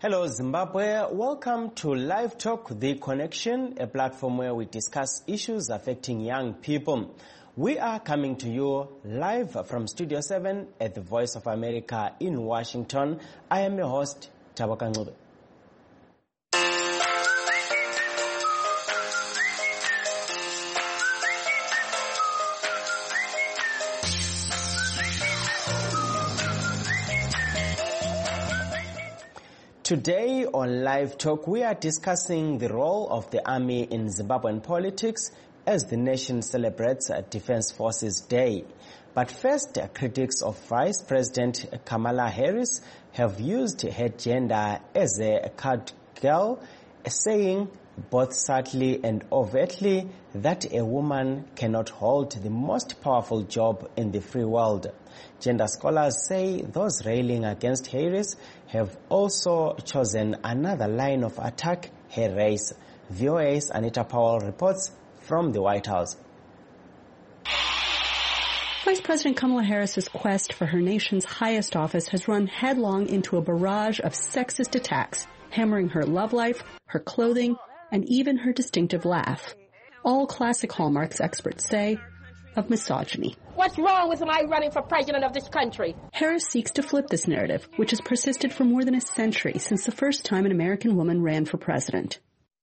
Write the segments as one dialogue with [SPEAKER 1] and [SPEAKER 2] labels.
[SPEAKER 1] Hello Zimbabwe, welcome to Live Talk, The Connection, a platform where we discuss issues affecting young people. We are coming to you live from Studio 7 at the Voice of America in Washington. I am your host, Tabaka Ngube. Today on Live Talk, we are discussing the role of the Army in Zimbabwean politics as the nation celebrates Defense Forces Day. But first, critics of Vice President Kamala Harris have used her gender as a card girl, saying both subtly and overtly that a woman cannot hold the most powerful job in the free world. Gender scholars say those railing against Harris have also chosen another line of attack, her race. VOA's Anita Powell reports from the White House.
[SPEAKER 2] Vice President Kamala Harris's quest for her nation's highest office has run headlong into a barrage of sexist attacks, hammering her love life, her clothing, and even her distinctive laugh. All classic hallmarks, experts say, of misogyny.
[SPEAKER 3] What's wrong with my running for president of this country?
[SPEAKER 2] Harris seeks to flip this narrative, which has persisted for more than a century since the first time an American woman ran for president.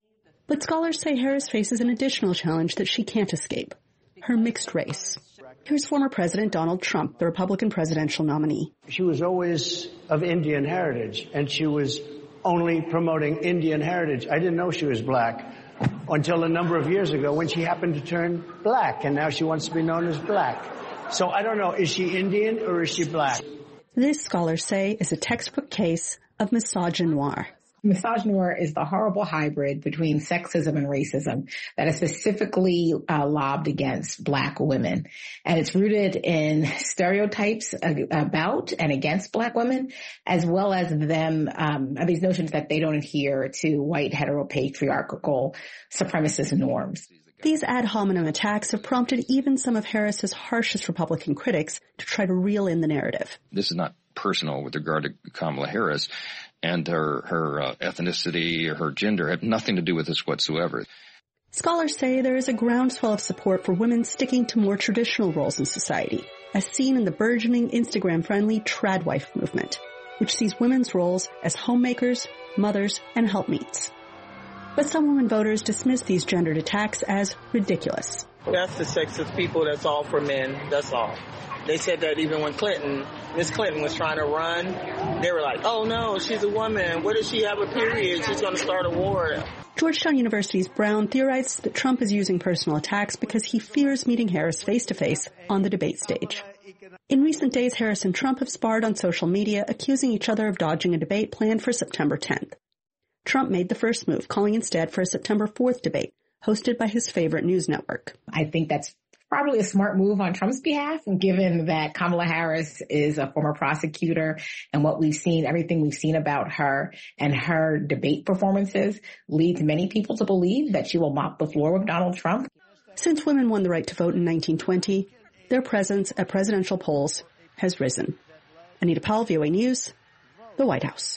[SPEAKER 2] But scholars say Harris faces an additional challenge that she can't escape: her mixed race. Here's former President Donald Trump, the Republican presidential nominee.
[SPEAKER 4] She was always of Indian heritage, and she was only promoting Indian heritage. I didn't know she was black until a number of years ago when she happened to turn black, and now she wants to be known as black. So I don't know, is she Indian or is she black?
[SPEAKER 2] This, scholars say, is a textbook case of misogynoir.
[SPEAKER 5] Misogynoir is the horrible hybrid between sexism and racism that is specifically lobbed against black women. And it's rooted in stereotypes about and against black women, as well as them, these notions that they don't adhere to white heteropatriarchal supremacist norms.
[SPEAKER 2] These ad hominem attacks have prompted even some of Harris's harshest Republican critics to try to reel in the narrative.
[SPEAKER 6] This is not personal with regard to Kamala Harris, and her ethnicity or her gender have nothing to do with this whatsoever.
[SPEAKER 2] Scholars say there is a groundswell of support for women sticking to more traditional roles in society, as seen in the burgeoning Instagram-friendly tradwife movement, which sees women's roles as homemakers, mothers, and helpmists. But some women voters dismiss these gendered attacks as ridiculous.
[SPEAKER 7] That's the sexist people, that's all for men, that's all. They said that even when Miss Clinton was trying to run, they were like, oh no, she's a woman. What if she have a period? She's going to start a war.
[SPEAKER 2] Georgetown University's Brown theorizes that Trump is using personal attacks because he fears meeting Harris face-to-face on the debate stage. In recent days, Harris and Trump have sparred on social media, accusing each other of dodging a debate planned for September 10th. Trump made the first move, calling instead for a September 4th debate, hosted by his favorite news network.
[SPEAKER 5] I think that's probably a smart move on Trump's behalf, given that Kamala Harris is a former prosecutor, and what we've seen, everything we've seen about her and her debate performances leads many people to believe that she will mop the floor with Donald Trump.
[SPEAKER 2] Since women won the right to vote in 1920, their presence at presidential polls has risen. Anita Powell, VOA News, the White House.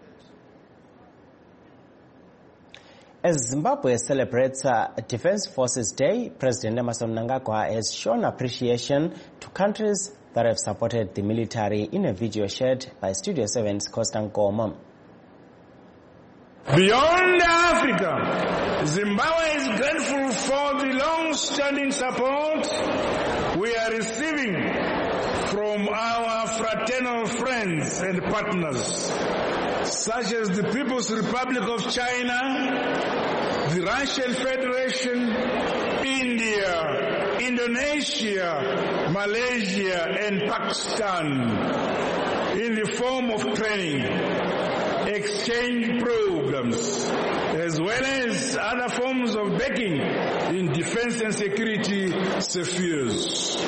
[SPEAKER 1] As Zimbabwe celebrates Defense Forces Day, President Emmerson Mnangagwa has shown appreciation to countries that have supported the military in a video shared by Studio 7's Costa Nkomo.
[SPEAKER 8] Beyond Africa, Zimbabwe is grateful for the long-standing support we are receiving from our fraternal friends and partners, such as the People's Republic of China, the Russian Federation, India, Indonesia, Malaysia, and Pakistan, in the form of training, exchange programs, as well as other forms of backing in defense and security spheres.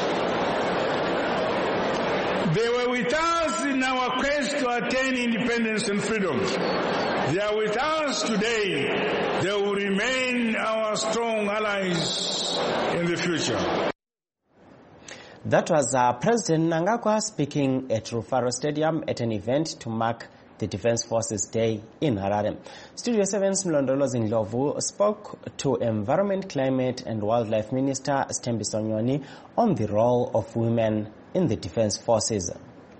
[SPEAKER 8] They were with us in our quest to attain independence and freedom. They are with us today. They will remain our strong allies in the future.
[SPEAKER 1] That was President Mnangagwa speaking at Rufaro Stadium at an event to mark the Defense Forces Day in Harare. Studio 7's Mlondolozi Ndlovu spoke to Environment, Climate and Wildlife Minister Sthembiso Nyoni on the role of women in the Defense Forces.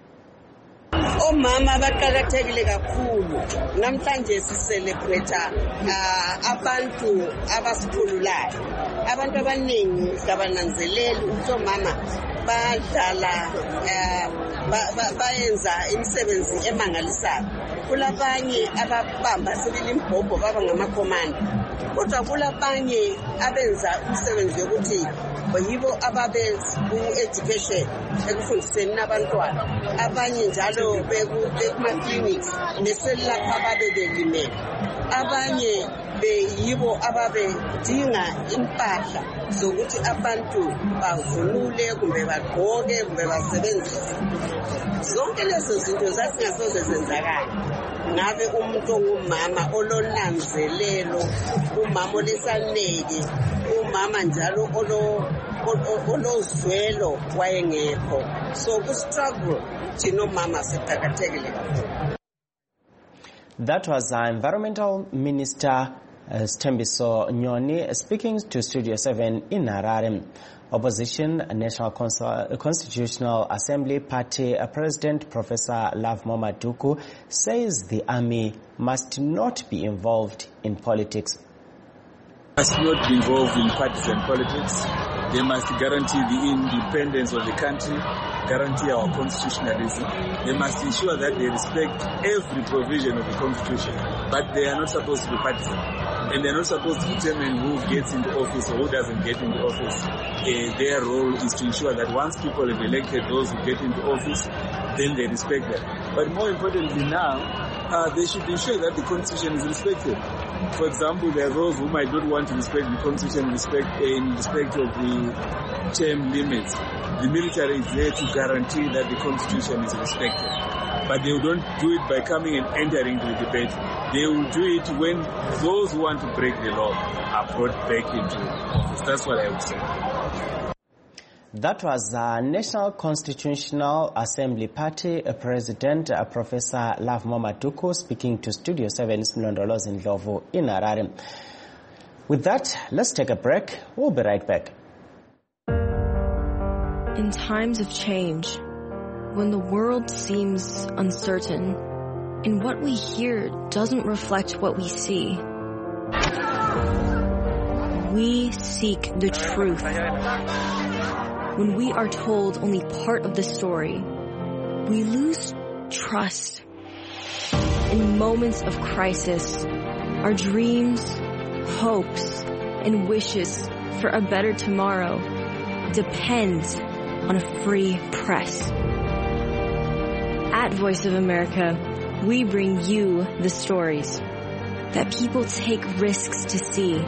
[SPEAKER 9] Omama baqakathekile kakhulu namhlanje sicelebrate abantu abasikhululayo abantu abaningi sabananzeleli ukuthi omama badlala bayenza imisebenzi emangalisayo kulabanye ababamba sibili imbhobho baba ngamakomanda kodwa kulabanye abenza umsebenzi ukuthi yibo ababenza ku-education ekufundiseni nabantwana abanye njalo bekuma-clinics neselapha ababebelimele abanye beyibo ababedinga impahla zokuthi abantu bavunule kumbe bagqoke kumbe basebenzise zonke lezo zinto zasingasoze zenzakala ngabe umuntu ongumama olonanzelelo umama olesaneke umama njalo olozwelo wayengekho so ku-struggle thina omama siqakathekile kakhulu.
[SPEAKER 1] That was Environmental Minister Sthembiso Nyoni speaking to Studio 7 in Harare. Opposition National Constitutional Assembly Party President Professor Love Maduku says the army must not be involved in politics.
[SPEAKER 10] Must not be involved in partisan politics. They must guarantee the independence of the country, guarantee our constitutionalism. They must ensure that they respect every provision of the Constitution, but they are not supposed to be partisan. And they're not supposed to determine who gets into office or who doesn't get into office. Their role is to ensure that once people have elected those who get into office, then they respect them. But more importantly now, they should ensure that the Constitution is respected. For example, there are those who might not want to respect the Constitution in respect of the term limits. The military is there to guarantee that the Constitution is respected. But they don't do it by coming and entering the debate. They will do it when those who want to break the law are brought back into office. That's what I would say.
[SPEAKER 1] That was National Constitutional Assembly Party President Professor Love Maduku speaking to Studio 7's Mlondolozi Ndlovu in Harare. With that, let's take a break. We'll be right back.
[SPEAKER 11] In times of change, when the world seems uncertain and what we hear doesn't reflect what we see, we seek the truth. When we are told only part of the story, we lose trust. In moments of crisis, our dreams, hopes, and wishes for a better tomorrow depend on a free press. At Voice of America, we bring you the stories that people take risks to see.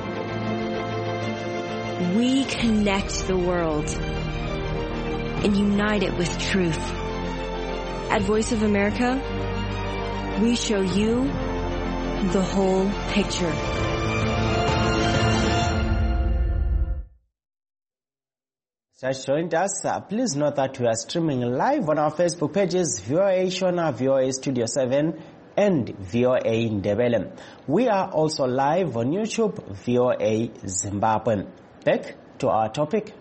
[SPEAKER 11] We connect the world and unite it with truth. At Voice of America, we show you the whole picture.
[SPEAKER 1] Just joined us. Please note that we are streaming live on our Facebook pages, VOA Shona, VOA Studio 7, and VOA Ndebele. We are also live on YouTube, VOA Zimbabwe. Back to our topic.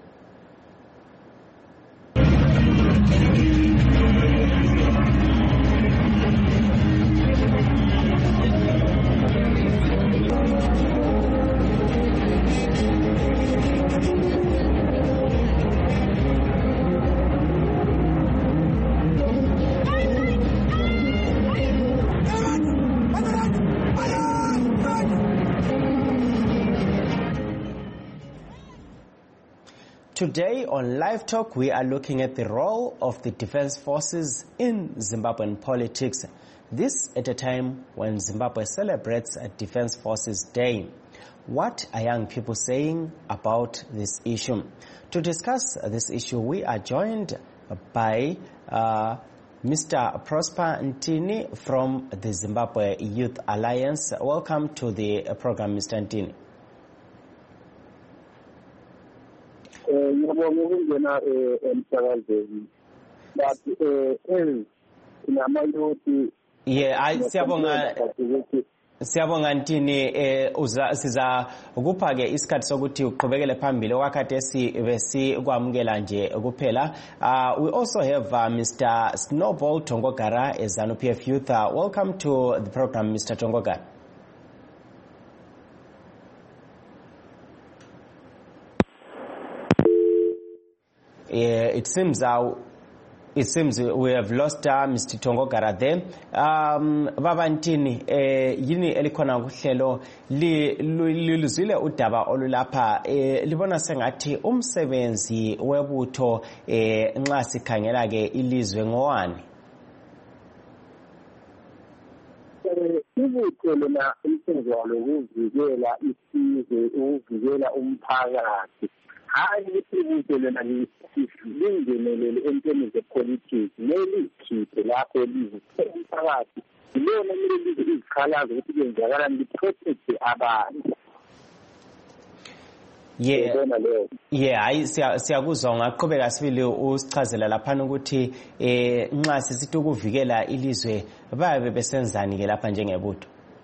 [SPEAKER 1] Today on Live Talk, we are looking at the role of the Defense Forces in Zimbabwean politics. This at a time when Zimbabwe celebrates a Defense Forces Day. What are young people saying about this issue? To discuss this issue, we are joined by Mr. Prosper Ntini from the Zimbabwe Youth Alliance. Welcome to the program, Mr. Ntini. Siyabonga Ntini siza ukupha ke isikhathi sokuthi uqhubekele phambili okwakhathesi besikwamukela nje kuphela. We also have Mr. Snowball Tongogara as ZANU-PF Youth. Welcome to the program, Mr. Tongogara. It seems we have lost Mr. Tongogara there. Baba Ntini, yini elikhona kuhlelo liluzile udaba olulapha libona sengathi umsebenzi webutho nxa sikhangela ke ilizwe ngowani?
[SPEAKER 12] Ibutho lona umsebenzi walo ukuvikela isizwe, ukuvikela umphakathi. Hayi ibutho lona lingenelele entweni zepolitics nelikhiphe lapho umphakathi lona kumele izikhalazo ukuthi kwenzakalani liprotect abantu.
[SPEAKER 1] Hayi siyakuzwa ngaqhubeka sibili usichazela lapha ukuthi nxa sisithi ukuvikela ilizwe babe besenzani ke lapha njengebutho.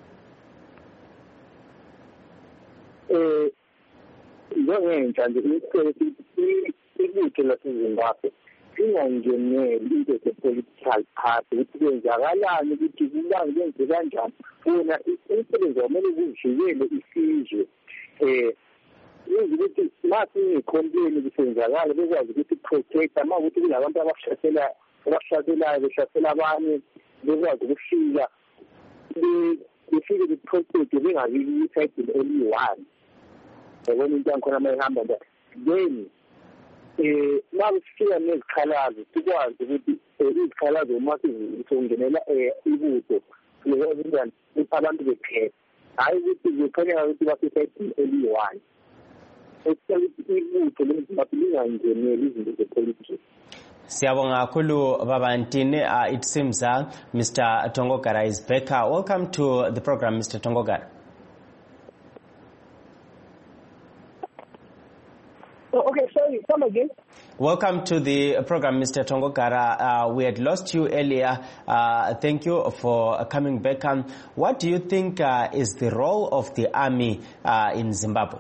[SPEAKER 12] Njengentsha nje ibutho laseZimbabwe lingangeneli into ze-political party ukuthi kwenzakalani ukuthi kubangenze kanjani. Wona umsebenzi wamele kuvikele isizwe yenza ukuthi masi ngikhompeni kusenzakala bekwazi ukuthi protect ama ukuthi kulabantu abahlaselayo behlasela abanye bekwazi ukufika befike be-protect bengabi isayidini eliyi-one. Yabona into yankhona uma ihamba nje then uma sifika nezikhalazo sikwazi ukuthi izikhalazo uma sizongenela ibutho sikwazi njani ukuthi abantu bephethe hayi ukuthi kukhanya ukuthi basesayidini eliyi-one. Ibutho leZimbabwe lingangeneli izinto zepolitiki.
[SPEAKER 1] Siyabonga kakhulu Baba Ntini. It seems Mr. Tongogara is back. Welcome to the program, Mr. Tongogara.
[SPEAKER 13] Okay, sorry, come again.
[SPEAKER 1] Welcome to the program, Mr. Tongogara. We had lost you earlier. Thank you for coming back. What do you think is the role of the army in Zimbabwe?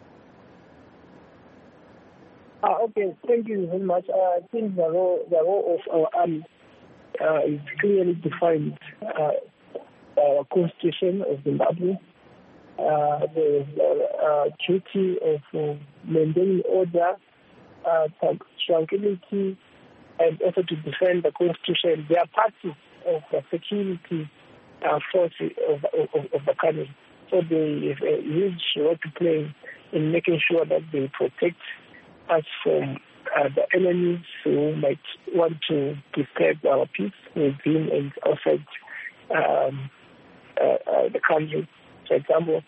[SPEAKER 13] Okay, thank you very much. I think the role of our army is clearly defined our constitution of Zimbabwe. The duty of maintaining order, tranquility, and also to defend the constitution. They are parties of the security force of the country. So they have a huge role to play in making sure that they protect us from the enemies who might want to disturb our peace within and outside the country. For example,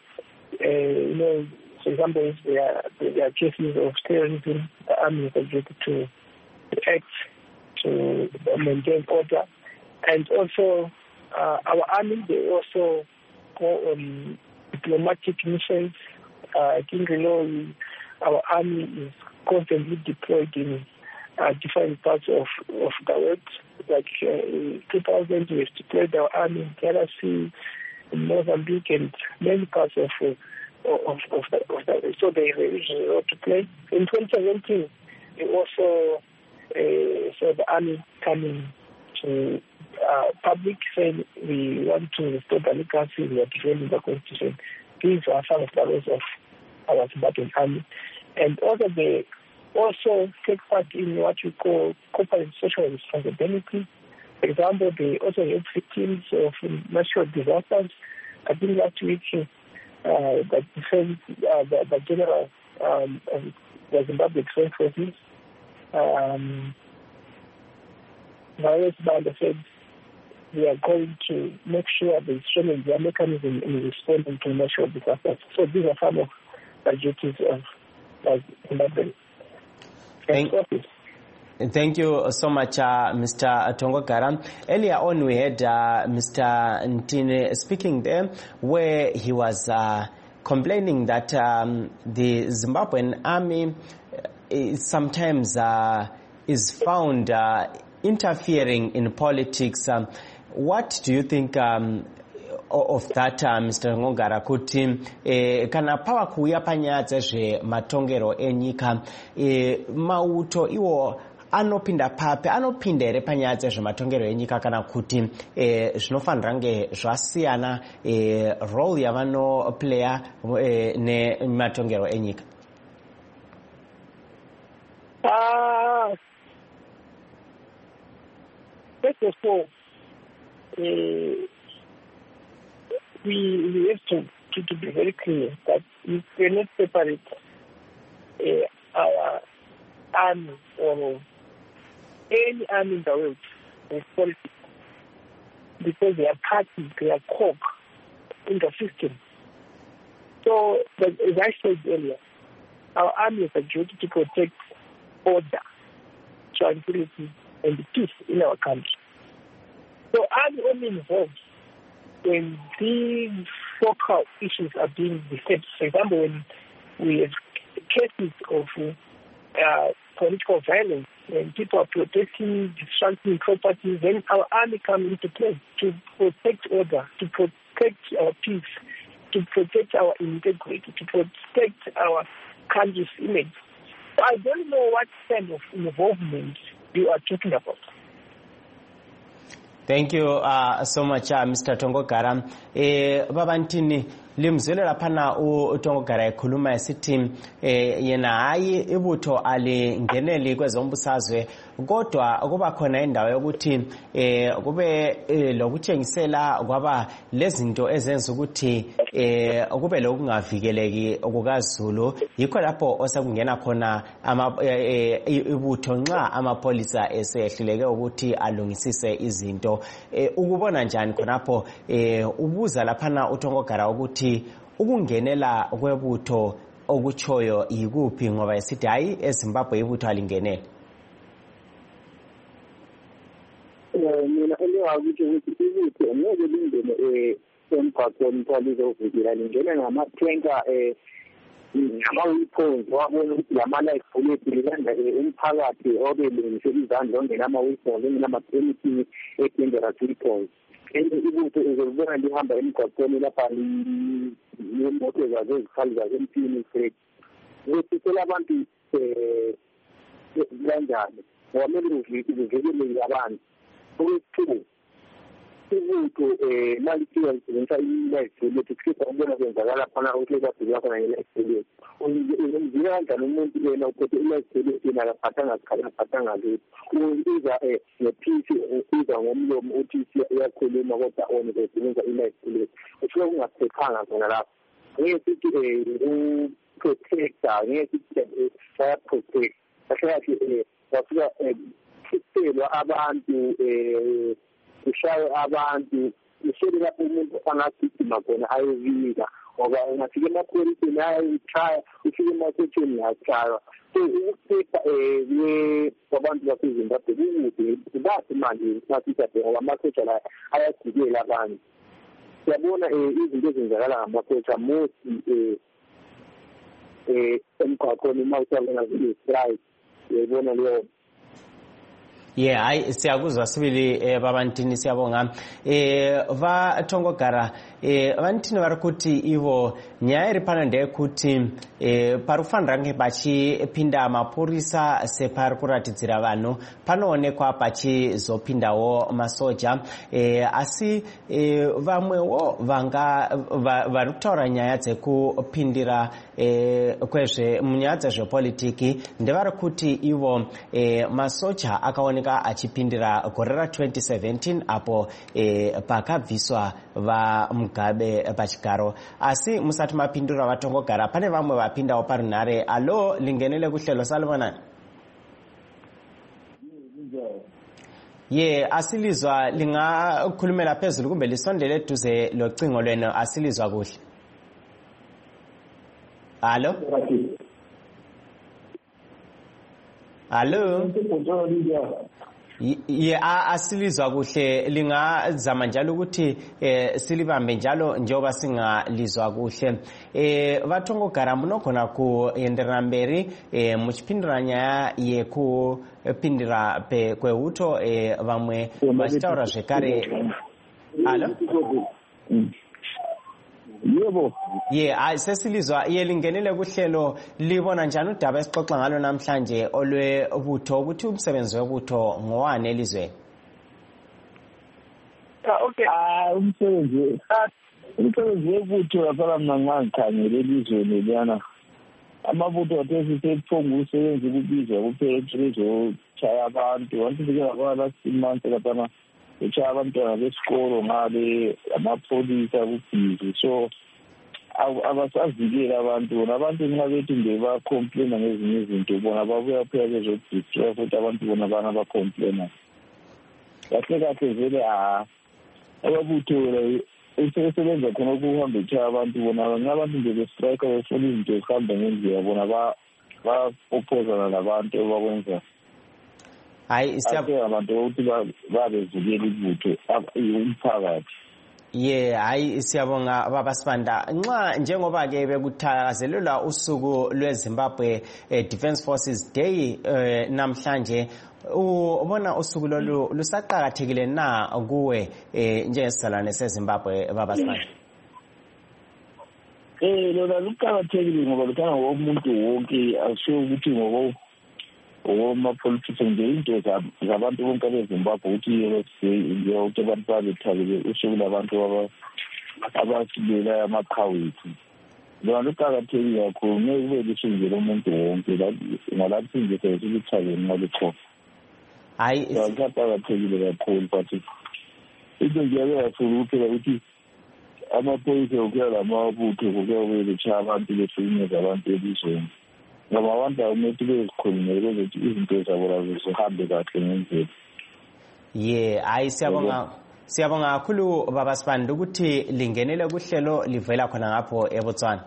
[SPEAKER 13] if there are cases of terrorism, the army is obligated to act to maintain order. And also, our army, they also go on diplomatic missions. I think, our army is constantly deployed in different parts of the world. Like in 2000, we deployed our army in DRC, in Mozambique, and many parts of the world. So they have a huge role to play. In 2017, we also saw the army coming to public saying we want to restore democracy, we are defending the constitution. These are some of the roles of our Zimbabwean army. And also they also take part in what we call corporate social responsibility. For example, they also help victims of natural disasters. I think last week the general of the Zimbabwe Defense Forces, Virus Banda said we are going to make sure they strengthen their mechanism in responding to natural disasters. So these are some of the duties of Zimbabwe.
[SPEAKER 1] Thank you so much, Mr. Tongogara. Earlier on, we had Mr. Ntini speaking there, where he was complaining that the Zimbabwean army sometimes is found interfering in politics. What do you think of that, Mr. Ngongara, kuti kana pava kuuya panyaya dzezvematongero enyika mauto iwo anopinda papi, anopinda here panyaya dzezvematongero enyika kana kuti zvinofanira nge zvasiyana role yavanoplaya nematongero enyika?
[SPEAKER 13] First of all, we have to be very clear that we cannot separate our army or any army in the world as politics, because they are parties, they are core in the system. So, as I said earlier, our army has a duty to protect order, tranquility, and peace in our country. So, army only involved when these focal issues are being disturbed. For example, when we have cases of political violence, when people are protesting, destructing properties, then our army comes into play to protect order, to protect our peace, to protect our integrity, to protect our country's image. So I don't know what kind of involvement you are talking about.
[SPEAKER 1] Thank you so much, Mr. Tongogara. Baba Ntini, limzwelela pana uTongogara ekhuluma esithi yena hayi ibutho alingeneli kwezombusazwe, kodwa kuba khona indawo yokuthi kube lokutshengisela kwaba lezinto ezenza ukuthi kube lokungavikeleki okukaZulu. Yikho lapho osekungena khona ibutho nxa amapolisa esehluleke ukuthi alungisise izinto. Ukubona njani khonapho ubuza laphana uTongogara ukuthi ukungenela kwebutho okuchoyo yikuphi, ngoba esithi hayi eZimbabwe ibutho alingenele?
[SPEAKER 12] Mina engakuthi ukuthi ibutho ngeke lingene emphakathini kwalizovikela, lingene ngamatanka ngama-weapons, wabona ukuthi lama-life bullet lilanda umphakathi obelungise izandla ongena ama-weapons, ongena ama-anything e-dangerous weapons. Ibutho uzolibona lihamba emgwaqweni lapha nemoto zazo ezikhali zasempini besisela abantu kanjani, ngoba kumele uvikeleke abantu. Okwesithuba ibutho malifika lisebenzisa i-life bullet, kukhipha ukubona kwenzakala phana uhlekadula khona nge-life bullet. Uzomvika kanjani umuntu yena uphethe i-life bullet yena akaphathanga sikhali, akaphathanga lutho. Uyiza ngephisi, uyiza ngomlomo uthi iyakhuluma kodwa ona besebenzisa i-life bullet. Usuke ungaphephanga khona lapho. Ngeke sithi uprotector, ngeke sithi bayaprotect. Kahle wafika kuselwa abantu, kushaye abantu, ushele lapho umuntu angasigcina khona ayovika, ngoba ungafika emapoliseni ayayichaya, ufike emasotheni yachaya. So ukuphepha kwabantu baseZimbabwe kukude, bathi manje masithathe ngoba amasotsha la ayagibela abantu. Siyabona izinto ezenzakala ngamasotsha mostly emgwaqweni uma usabona zile-strike, uyayibona leyo.
[SPEAKER 1] Yeah, hayi siyakuzwa sibili Baba Ntini, siyabonga. VaTongogara vantini vari kuti ivo nyaya iri pano ndeyekuti parifanira kunge pachipinda mapurisa separi kuratidzira vanhu panoonekwa pachizopindawo masoja, asi vamwewo vari kutaura nyaya dzekupindira munyaya dzezvepolitiki ndevari kuti ivo masoja akaoneka achipindira gore ra2017 apo pakabviswa vaMugabe pachigaro. Asi musati mapindura VaTongogara pane vamwe vapindawo parunhare. Alo, lingenele kuhlelo, salibonani? Asilizwa, lingakhulumela phezulu kumbe lisondele eduze locingo lwenu, asilizwa kuhle. Alo? Alo? Asilizwa kuhle, lingazama njalo ukuthi silibambe njalo njengoba singalizwa kuhle. VaTongogara munokhona kuenderera mberi muchipindura nyaya pindira kweuto vamwe vachitaura zvekare. Alo?
[SPEAKER 14] Yebo.
[SPEAKER 1] Sesilizwa iye lingenele kuhlelo libona njani udaba esixoxa ngalo namhlanje olwebutho ukuthi umsebenzi webutho ngowani elizweni?
[SPEAKER 14] Okay. Umsebenzi webutho lapha mna ngikhangele elizweni liyana. Amabutho athesisephonga usebenza ukubizwa kuphela ezochaya abantu. Wanti sike ngabona simanse lapha echaya abantwana besikolo ngale amapholisa kubhizi. So abasavikela abantu nxa bethi nje bacomplaina ngezinye izinto bona babuya phela bezodistroy futhi abantu bona bana bacomplaina. Kahle vele ababutho usebenza khona ukuhamba echaya abantu bona abantu nje bestrike befuna izinto ezihamba ngendlela bona ba-oppozana nabantu abakwenza. Abantu ukuthi babevikela ibutho umphakathi.
[SPEAKER 1] Siyabonga baba Sibanda. Njengoba ke bekuthakazelelwa usuku lweZimbabwe Defence Forces Day namhlanje, ubona usuku lolu lusaqhakathekile na kuwe njengesizalwane seZimbabwe baba Sibanda?
[SPEAKER 14] Lona luqhakathekile ngoba lukhana womuntu wonke, asho ukuthi ngoma-politics nje into zabantu bonke beZimbabwe ukuthi abantu babethabele usuku labantu abasilela amaqhawethu. Lona luqhakathekile kakhulu, ngeke kube lusunjela umuntu wonke ngalapho nje sesithabeni ngalukhona. Luqhakathekile kakhulu but into nje yakafuna ukuphela ukuthi amaphoyisa okuya lamabutho kuya bechaya abantu behlukumeza abantu elizweni. Ngoba abantu awumethi bezikhulumele ukuthi izinto zabo lazo zihambe kahle ngendlela.
[SPEAKER 1] Siyabonga kakhulu baba Sibanda ukuthi lingenele kuhlelo livela khona ngapho eBotswana.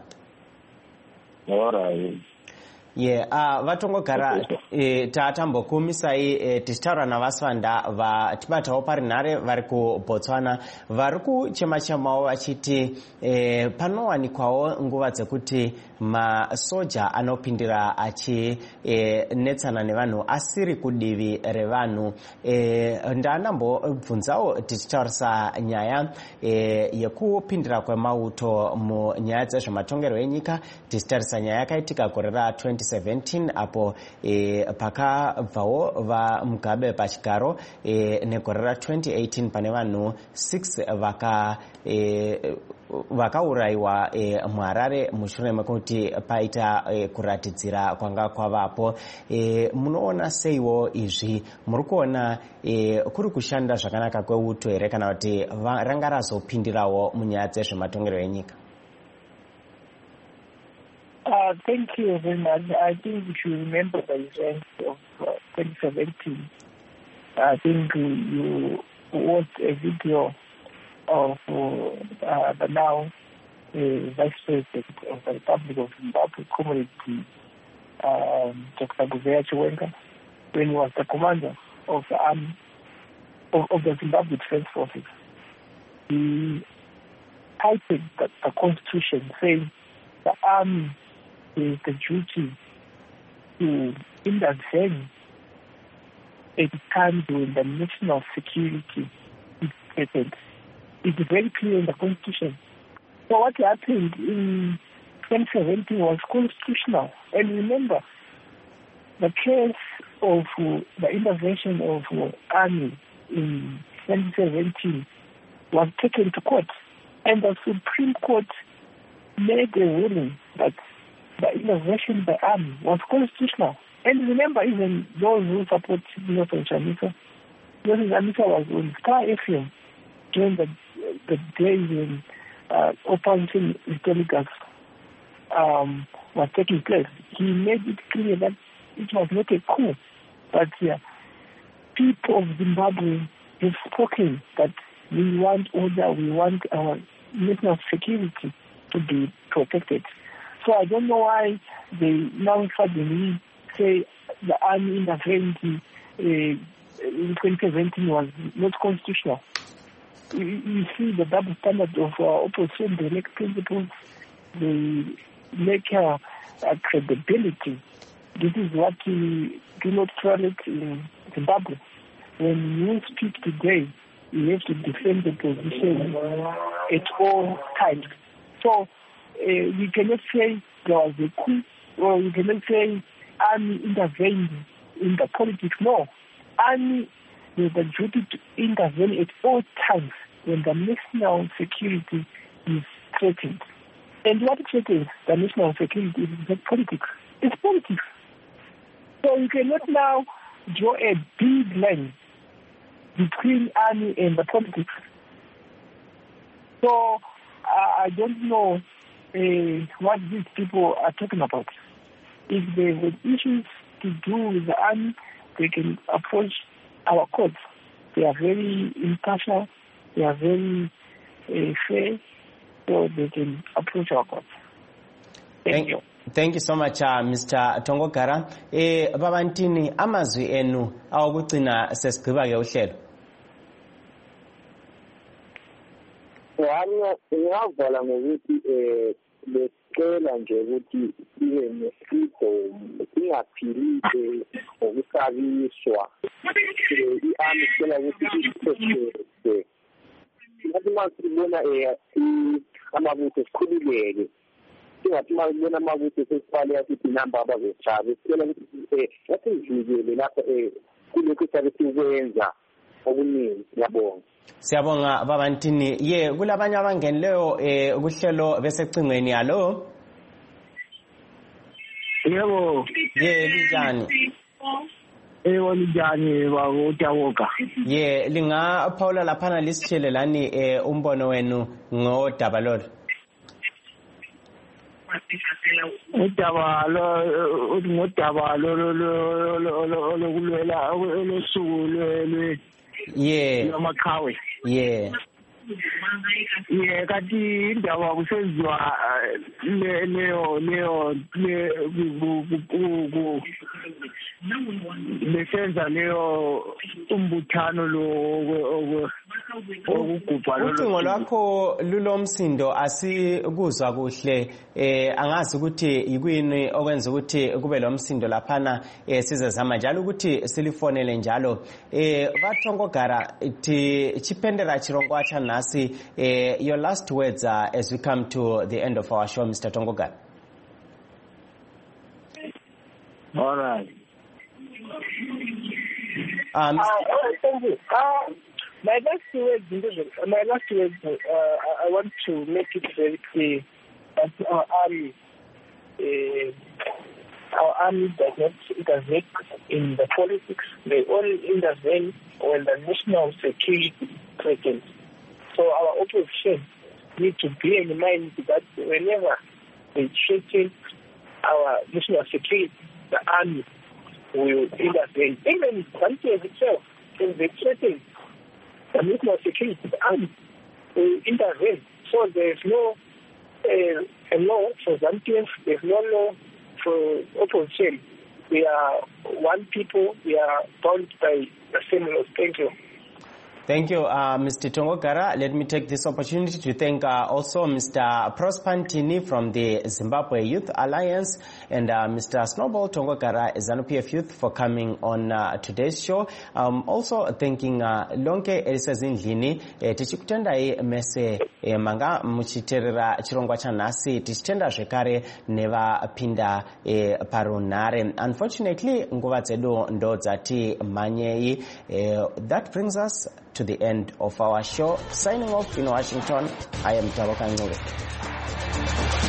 [SPEAKER 1] Vatongogara tatambokumisai tichitaura navasvanda vatibatawo parinhare vari kuBotswana vari kuchema-chemawo vachiti panowanikwawo nguva dzekuti masoja anopindira achinetsana nevanhu asiri kudivi revanhu. Ndanambobvunzawo tichitaurisa nyaya yekupindira kwemauto munyaya dzezvematongerwo enyika, tichitarisa nyaya yakaitika gore ra2017 apo pakabvawo vaMugabe pachigaro negore ra2018 pane vanhu 6 vakaurayiwa muHarare mushure mekuti paita kuratidzira kwanga kwavapo. Munoona seiwo izvi? Muri kuona kuri kushanda zvakanaka kweuto here kana kuti ranga razopindirawo munyaya dzezvematongerwo enyika?
[SPEAKER 13] Thank you very much. I think we should remember the events of 2017. I think you watched a video of the now Vice President of the Republic of Zimbabwe, Comrade Dr. Guzea Chiwenga, when he was the commander of the army of the Zimbabwe Defence Forces. He cited the Constitution saying the army is the duty to intervene at times when the national security is threatened. It's very clear in the Constitution. So what happened in 2017 was constitutional. And remember, the case of the intervention of army in 2017 was taken to court. And the Supreme Court made a ruling that the intervention by army was constitutional. And remember, even those who support Nelson Chamisa was on Star FM during the days when opposition delegates was taking place. He made it clear that it was not a coup, but people of Zimbabwe have spoken that we want order, we want our national security to be protected. So I don't know why they now suddenly say the army intervened in 2017 was not constitutional. You see the double standard of opposition, they make principles, they make credibility this is what we do not tolerate in Zimbabwe. When you speak today, you have to defend the position at all times. So we cannot say there was a coup, or we cannot say army intervened in the politics. No, army has the duty to intervene at all times when the national security is threatened. And what threatens the national security is not politics. It's politics. So you cannot now draw a big line between army and the politics. So I don't know what these people are talking about. If they have issues to do with the army, they can approach our courts. They are very impartial, they are very fair, so they can approach our courts. Thank you.
[SPEAKER 1] Thank you so much, Mr. Tongogara. Babantini, amazwi enu awokugcina sesigqiba ke uhlelo.
[SPEAKER 12] Ngiyavala ngokuthi becela nje ukuthi ibe ne-freedom, ingaphili ngokusabiswa. I-army icela ukuthi iproteste. Ngathi uma sibona amabutho sikhululeke. Singathi uma sibona amabutho sesiqale asithi namba abazoshaza. Sicela ukuthi yasingivikele lapho kulokhu esabe sikwenza okuningi. Ngiyabonga.
[SPEAKER 1] Siyabonga Babantini. Kulabanye abangenileyo kuhlelo besecingweni yalo.
[SPEAKER 14] Yebo.
[SPEAKER 1] Linjani?
[SPEAKER 14] Linjani bawotawoka?
[SPEAKER 1] Lingaphawula laphana lisitshelelani umbono wenu ngodaba lolo.
[SPEAKER 14] Ngodaba lokulwela olosuku lwe Yamakawe. Kanti indaba kusenziwa besenza leyo umbuthano lo okugubha lo.
[SPEAKER 1] Ucingo lwakho lulomsindo asikuzwa kuhle, angazi ukuthi yikuyini okwenza ukuthi kube lomsindo laphana, sizezama njalo ukuthi silifonele njalo. Vatongogara chipendera chirongo acha nasi, your last words as we come to the end of our show, Mr. Tongogara.
[SPEAKER 14] All right.
[SPEAKER 13] Thank you. My last words, I want to make it very clear that our army does not intervene in the politics. They only intervene when the national security threatens. So our opposition needs to bear in mind that whenever they threaten our national security, the army will intervene. Even countries itself, if they threaten the national security, the army will intervene. So there is no a law for Zambians, there is no law for opposition. We are one people, we are bound by the same laws. Thank you.
[SPEAKER 1] Thank you, Mr. Tongogara. Let me take this opportunity to thank also Mr. Prosper Ntini from the Zimbabwe Youth Alliance and Mr. Snowball Tongogara, ZANU-PF Youth, for coming on today's show. Also thanking Lonke Elisazindlini, tichikutenda mese manga muchiterera chirongwa chanasi, tichitenda zvekare neva pinda parunare. Unfortunately, nguva dzedu ndo dzati manyei. That brings us to the end of our show. Signing off in Washington, I am Taroka Ngule.